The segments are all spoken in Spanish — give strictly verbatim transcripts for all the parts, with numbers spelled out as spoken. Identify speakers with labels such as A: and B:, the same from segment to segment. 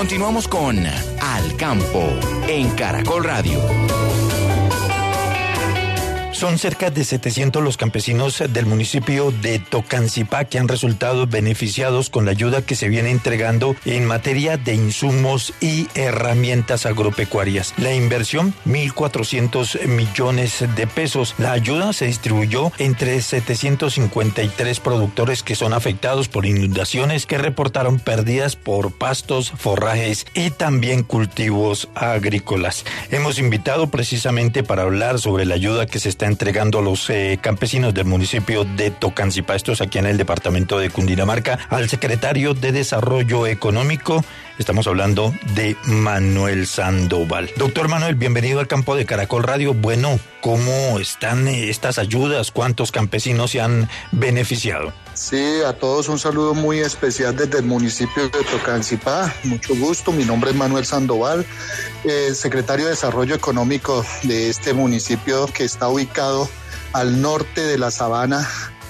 A: Continuamos con Al Campo en Caracol Radio.
B: Son cerca de setecientos los campesinos del municipio de Tocancipá que han resultado beneficiados con la ayuda que se viene entregando en materia de insumos y herramientas agropecuarias. La inversión, mil cuatrocientos millones de pesos. La ayuda se distribuyó entre setecientos cincuenta y tres productores que son afectados por inundaciones que reportaron pérdidas por pastos, forrajes y también cultivos agrícolas. Hemos invitado precisamente para hablar sobre la ayuda que se está entregando a los eh, campesinos del municipio de Tocancipá, estos aquí en el departamento de Cundinamarca, al secretario de Desarrollo Económico. Estamos hablando de Manuel Sandoval. Doctor Manuel, bienvenido al Campo de Caracol Radio. Bueno, ¿cómo están estas ayudas? ¿Cuántos campesinos se han beneficiado?
C: Sí, a todos un saludo muy especial desde el municipio de Tocancipá. Mucho gusto, mi nombre es Manuel Sandoval, eh, secretario de Desarrollo Económico de este municipio que está ubicado al norte de la sabana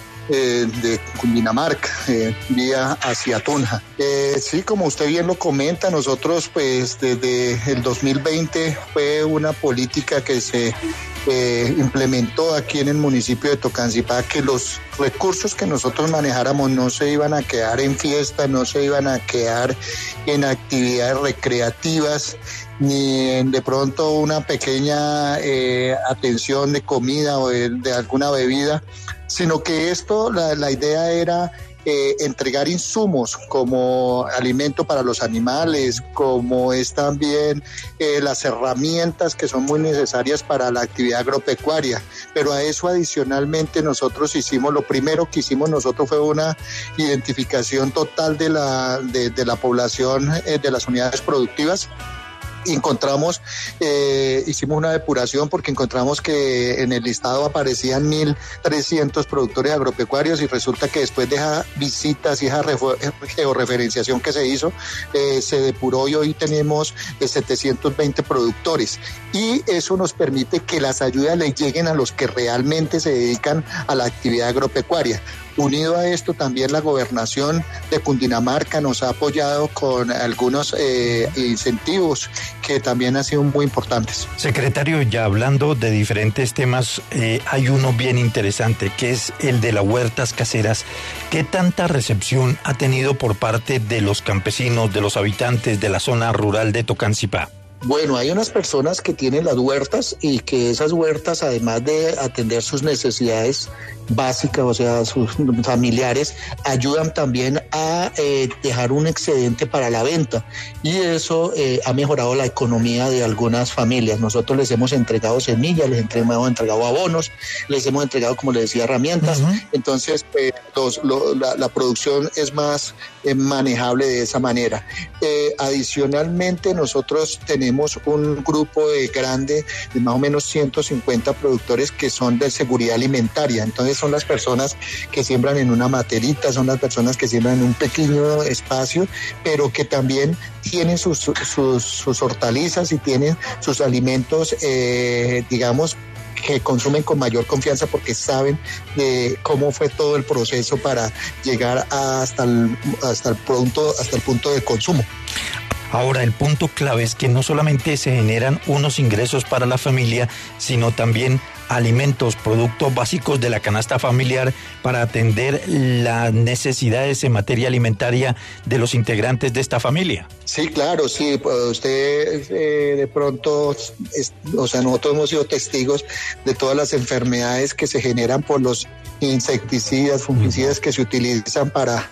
C: eh, de Cundinamarca, eh, vía hacia Tunja. Eh, sí, como usted bien lo comenta, nosotros pues desde el dos mil veinte fue una política que se Eh, implementó aquí en el municipio de Tocancipá, que los recursos que nosotros manejáramos no se iban a quedar en fiestas, no se iban a quedar en actividades recreativas, ni en de pronto una pequeña eh, atención de comida o de, de alguna bebida, sino que esto, la, la idea era Eh, entregar insumos como alimento para los animales, como es también eh, las herramientas que son muy necesarias para la actividad agropecuaria. Pero a eso adicionalmente nosotros hicimos, lo primero que hicimos nosotros fue una identificación total de la, de, de la población eh, de las unidades productivas. Encontramos, eh, hicimos una depuración porque encontramos que en el listado aparecían mil trescientos productores agropecuarios y resulta que después de esas visitas y esa georreferenciación que se hizo, eh, se depuró y hoy tenemos eh, setecientos veinte productores, y eso nos permite que las ayudas le lleguen a los que realmente se dedican a la actividad agropecuaria. Unido a esto, también la gobernación de Cundinamarca nos ha apoyado con algunos eh, incentivos que también han sido muy importantes.
B: Secretario, ya hablando de diferentes temas, eh, hay uno bien interesante, que es el de las huertas caseras. ¿Qué tanta recepción ha tenido por parte de los campesinos, de los habitantes de la zona rural de Tocancipá?
C: Bueno, hay unas personas que tienen las huertas y que esas huertas, además de atender sus necesidades básicas, o sea, sus familiares, ayudan también a eh, dejar un excedente para la venta, y eso eh, ha mejorado la economía de algunas familias. Nosotros les hemos entregado semillas, les hemos entregado abonos, les hemos entregado, como les decía, herramientas. Uh-huh. Entonces, pues, los, lo, la, la producción es más eh, manejable de esa manera. Eh, adicionalmente, nosotros tenemos un grupo de grande de más o menos ciento cincuenta productores que son de seguridad alimentaria. Entonces son las personas que siembran en una materita, son las personas que siembran en un pequeño espacio, pero que también tienen sus, sus, sus hortalizas y tienen sus alimentos, eh, digamos, que consumen con mayor confianza porque saben de cómo fue todo el proceso para llegar hasta el, hasta el punto, hasta el punto de consumo.
B: Ahora, el punto clave es que no solamente se generan unos ingresos para la familia, sino también alimentos, productos básicos de la canasta familiar para atender las necesidades en materia alimentaria de los integrantes de esta familia.
C: Sí, claro, sí, pues usted eh, de pronto, es, o sea, nosotros hemos sido testigos de todas las enfermedades que se generan por los insecticidas, fungicidas que se utilizan para,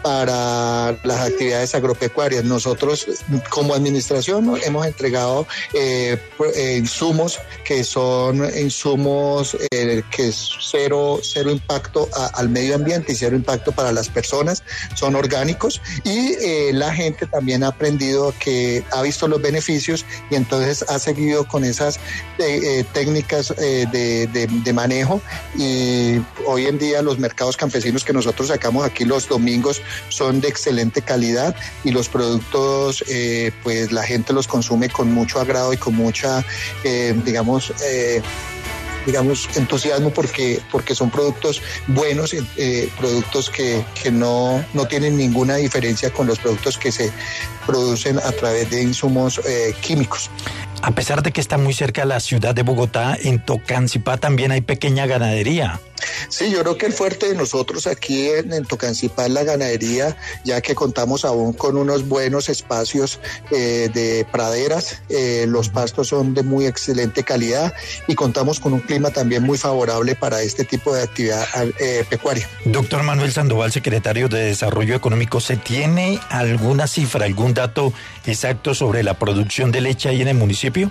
C: para las actividades agropecuarias. Nosotros, como administración, hemos entregado eh, eh, insumos que son insumos eh, que es cero, cero impacto a, al medio ambiente y cero impacto para las personas, son orgánicos, y eh, la gente también ha aprendido, que ha visto los beneficios y entonces ha seguido con esas eh, eh, técnicas eh, de, de, de manejo, y hoy en día los mercados campesinos que nosotros sacamos aquí los domingos son de excelente calidad, y los productos eh, pues la gente los consume con mucho agrado y con mucha eh, digamos eh, digamos, entusiasmo porque, porque son productos buenos, eh, productos que, que no, no tienen ninguna diferencia con los productos que se producen a través de insumos eh, químicos.
B: A pesar de que está muy cerca de la ciudad de Bogotá, en Tocancipá también hay pequeña ganadería.
C: Sí, yo creo que el fuerte de nosotros aquí en, en Tocancipá es la ganadería, ya que contamos aún con unos buenos espacios eh, de praderas, eh, los pastos son de muy excelente calidad y contamos con un clima también muy favorable para este tipo de actividad eh, pecuaria.
B: Doctor Manuel Sandoval, secretario de Desarrollo Económico, ¿se tiene alguna cifra, algún dato exacto sobre la producción de leche ahí en el municipio?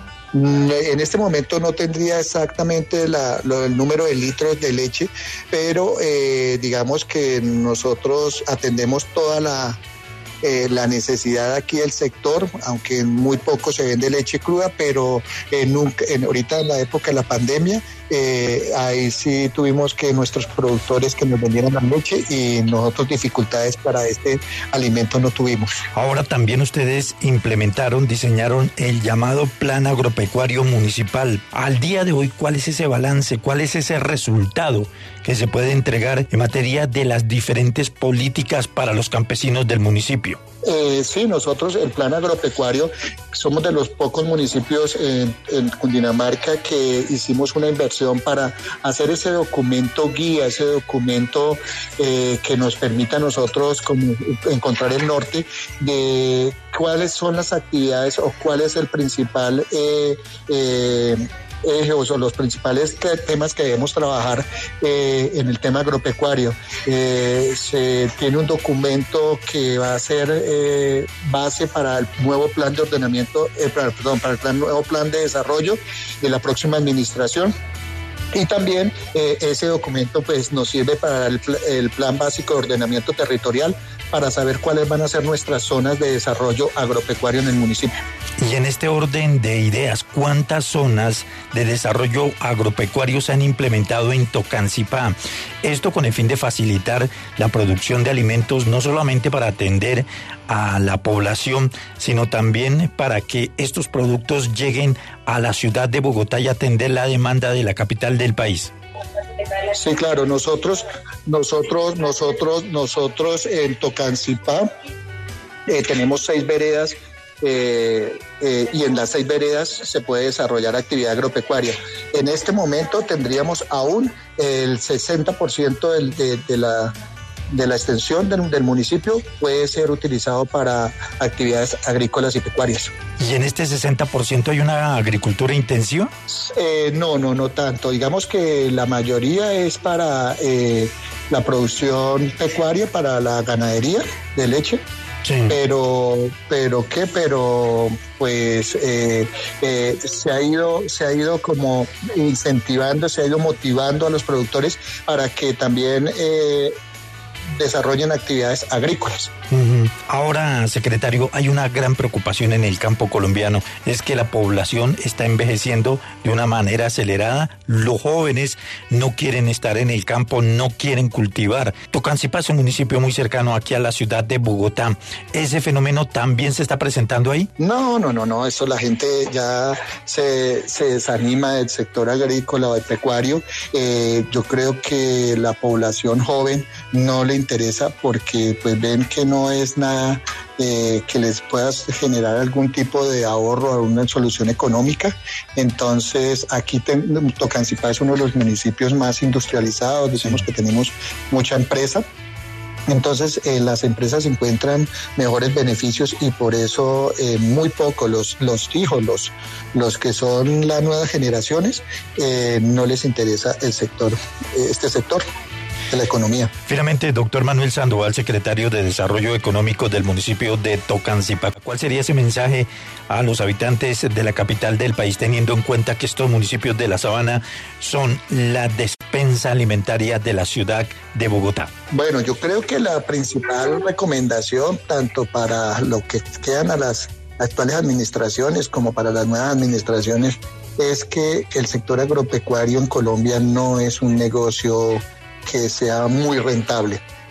C: En este momento no tendría exactamente la, lo, el número de litros de leche, pero eh, digamos que nosotros atendemos toda la, eh, la necesidad aquí del sector, aunque muy poco se vende leche cruda, pero eh, nunca, en, ahorita en la época de la pandemia, eh, ahí sí tuvimos que nuestros productores que nos vendieran la leche y nosotros dificultades para este alimento no tuvimos.
B: Ahora también ustedes implementaron, diseñaron el llamado Plan Agropecuario Municipal. Al día de hoy, ¿cuál es ese balance? ¿Cuál es ese resultado que se puede entregar en materia de las diferentes políticas para los campesinos del municipio?
C: Eh, sí, nosotros el plan agropecuario somos de los pocos municipios en, en Cundinamarca que hicimos una inversión para hacer ese documento guía, ese documento eh, que nos permita a nosotros como encontrar el norte de cuáles son las actividades o cuál es el principal eh, eh, ejes o los principales te- temas que debemos trabajar eh, en el tema agropecuario. Eh, se tiene un documento que va a ser eh, base para el nuevo plan de ordenamiento, eh, para, perdón, para el plan, nuevo plan de desarrollo de la próxima administración. Y también eh, ese documento pues nos sirve para el, pl- el plan básico de ordenamiento territorial para saber cuáles van a ser nuestras zonas de desarrollo agropecuario en el municipio.
B: Y en este orden de ideas, ¿cuántas zonas de desarrollo agropecuario se han implementado en Tocancipá? Esto con el fin de facilitar la producción de alimentos, no solamente para atender a la población, sino también para que estos productos lleguen a la ciudad de Bogotá y atender la demanda de la capital del país.
C: Sí, claro, nosotros, nosotros, nosotros, nosotros en Tocancipá eh, tenemos seis veredas eh, eh, y en las seis veredas se puede desarrollar actividad agropecuaria. En este momento tendríamos aún el sesenta por ciento del, de, de la de la extensión del, del municipio puede ser utilizado para actividades agrícolas y pecuarias.
B: ¿Y en este sesenta por ciento hay una agricultura intensiva?
C: Eh, no, no, no tanto. Digamos que la mayoría es para eh, la producción pecuaria, para la ganadería de leche.
B: Sí.
C: Pero, pero qué, pero pues eh, eh, se ha ido, se ha ido como incentivando, se ha ido motivando a los productores para que también eh, desarrollen actividades agrícolas.
B: Uh-huh. Ahora, secretario, hay una gran preocupación en el campo colombiano, es que la población está envejeciendo de una manera acelerada, los jóvenes no quieren estar en el campo, no quieren cultivar. Tocancipá es un municipio muy cercano aquí a la ciudad de Bogotá. ¿Ese fenómeno también se está presentando ahí?
C: No, no, no, no, eso la gente ya se, se desanima del sector agrícola o del pecuario. Eh, yo creo que la población joven no le interesa porque pues ven que no es nada eh, que les pueda generar algún tipo de ahorro o alguna solución económica. Entonces aquí ten, Tocancipá es uno de los municipios más industrializados, decimos que tenemos mucha empresa. Entonces eh, las empresas encuentran mejores beneficios y por eso eh, muy poco los, los hijos, los, los que son las nuevas generaciones, eh, no les interesa el sector, este sector de la economía.
B: Finalmente, doctor Manuel Sandoval, secretario de Desarrollo Económico del municipio de Tocancipá, ¿cuál sería ese mensaje a los habitantes de la capital del país, teniendo en cuenta que estos municipios de la Sabana son la despensa alimentaria de la ciudad de Bogotá?
C: Bueno, yo creo que la principal recomendación, tanto para lo que quedan a las actuales administraciones como para las nuevas administraciones, es que el sector agropecuario en Colombia no es un negocio que sea muy rentable.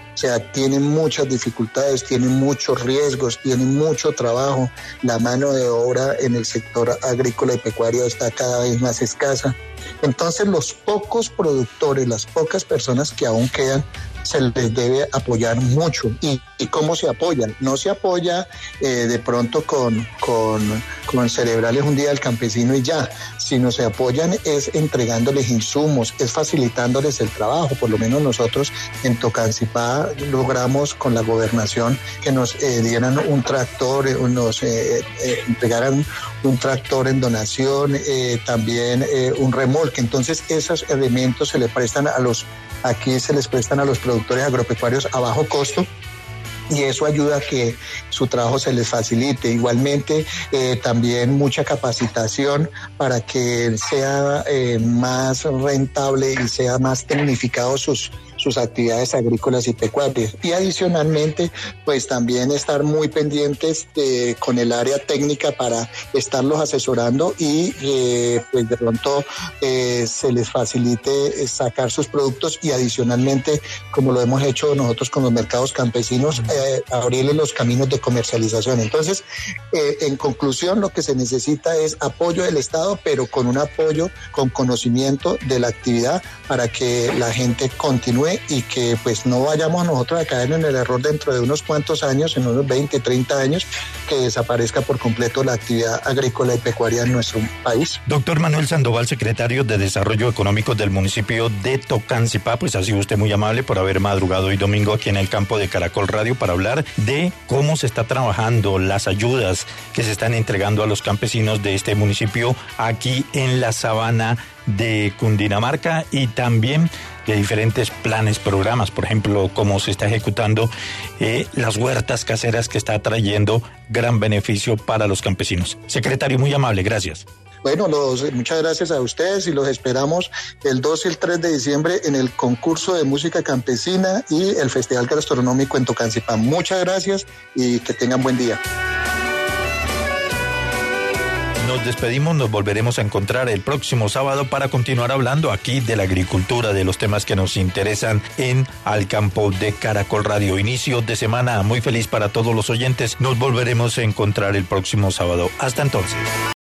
C: O sea, tienen muchas dificultades, tienen muchos riesgos, tienen mucho trabajo. La mano de obra en el sector agrícola y pecuario está cada vez más escasa. Entonces, los pocos productores, las pocas personas que aún quedan, se les debe apoyar mucho. ¿Y, y cómo se apoyan? No se apoya eh, de pronto con, con, con celebrarles un día al campesino y ya, sino se apoyan es entregándoles insumos, es facilitándoles el trabajo. Por lo menos nosotros en Tocancipá logramos con la gobernación que nos eh, dieran un tractor, eh, nos eh, eh, entregaran un tractor en donación, eh, también eh, un remolque. Entonces esos elementos se le prestan a los Aquí se les prestan a los productores agropecuarios a bajo costo y eso ayuda a que su trabajo se les facilite. Igualmente, eh, también mucha capacitación para que sea eh, más rentable y sea más tecnificado sus sus actividades agrícolas y pecuarias. Y adicionalmente, pues también estar muy pendientes de, con el área técnica para estarlos asesorando y eh, pues de pronto eh, se les facilite sacar sus productos y adicionalmente, como lo hemos hecho nosotros con los mercados campesinos, eh, abrirles los caminos de comercialización. Entonces, eh, en conclusión, lo que se necesita es apoyo del Estado, pero con un apoyo, con conocimiento de la actividad para que la gente continúe y que pues no vayamos nosotros a caer en el error dentro de unos cuantos años, en unos veinte, treinta años, que desaparezca por completo la actividad agrícola y pecuaria en nuestro país.
B: Doctor Manuel Sandoval, secretario de Desarrollo Económico del municipio de Tocancipá, pues ha sido usted muy amable por haber madrugado hoy domingo aquí en el campo de Caracol Radio para hablar de cómo se está trabajando, las ayudas que se están entregando a los campesinos de este municipio aquí en la sabana de Cundinamarca y también de diferentes planes, programas, por ejemplo, cómo se está ejecutando eh, las huertas caseras que está trayendo gran beneficio para los campesinos. Secretario, muy amable, gracias.
C: Bueno, los, muchas gracias a ustedes y los esperamos el dos y el tres de diciembre en el concurso de música campesina y el Festival Gastronómico en Tocancipá. Muchas gracias y que tengan buen día.
B: Nos despedimos, nos volveremos a encontrar el próximo sábado para continuar hablando aquí de la agricultura, de los temas que nos interesan en Al Campo de Caracol Radio. Inicio de semana muy feliz para todos los oyentes. Nos volveremos a encontrar el próximo sábado. Hasta entonces.